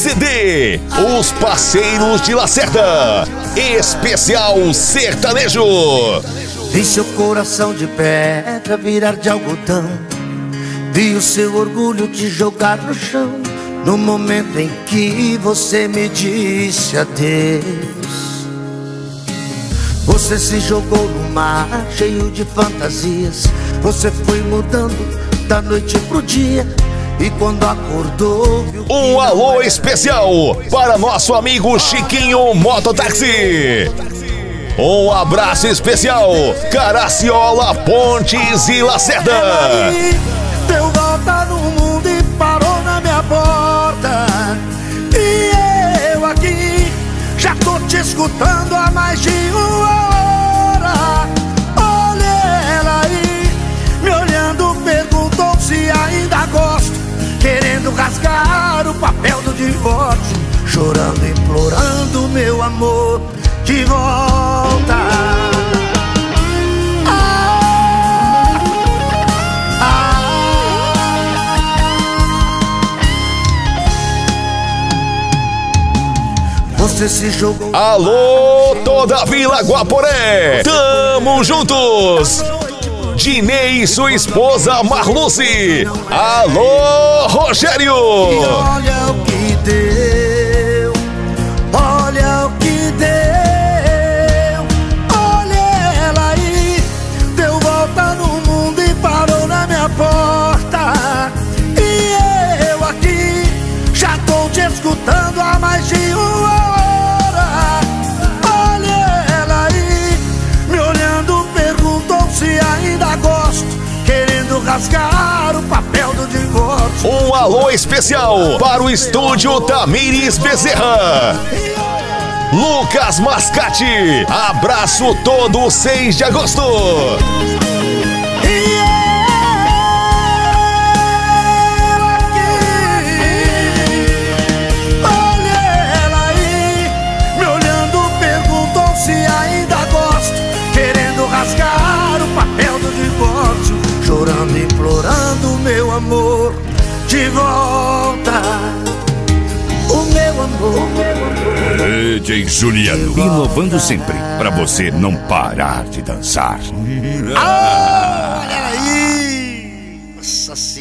CD, os parceiros de Lacerda, especial sertanejo. Vi seu coração de pedra virar de algodão, vi o seu orgulho te jogar no chão, no momento em que você me disse adeus. Você se jogou no mar cheio de fantasias, você foi mudando da noite pro dia, e quando acordou viu que um alô especial para nosso amigo Chiquinho Mototáxi. Um abraço especial, Caraciola, Pontes e Lacerda. Deu volta no mundo e parou na minha porta, e eu aqui já tô te escutando há mais de uma hora. Olha ela aí, me olhando, perguntou se ainda gosto, querendo rasgar o papel do divórcio, chorando, implorando meu amor de volta. Você se jogou. Alô, toda Vila Guaporé, tamo juntos. Dinei e sua esposa Marluce. Alô, Rogério. E olha o que deu, olha o que deu. Olha ela aí, deu volta no mundo e parou na minha porta, e eu aqui já tô te escutando há mais de uma hora. Olha ela aí, me olhando, perguntou se ainda gosto, querendo rasgar o papel do divórcio. Um alô especial para o estúdio Tamires Bezerra. Lucas Mascate, abraço todo 6 de agosto. Rasgar o papel do divórcio, chorando, implorando meu amor de volta. O meu amor. DJ Juliano, inovando sempre pra você não parar de dançar. Olha aí! Nossa Senhora.